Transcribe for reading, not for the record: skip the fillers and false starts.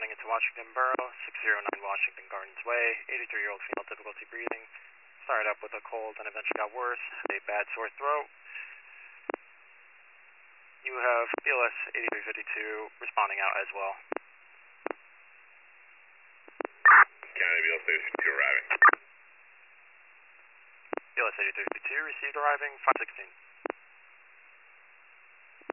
responding into Washington Borough, 609 Washington Gardens Way, 83-year-old female, difficulty breathing. Started up with a cold and eventually got worse, had a bad sore throat. You have BLS 8352 responding out as well. County BLS 8352 arriving. BLS 8352 received arriving 516.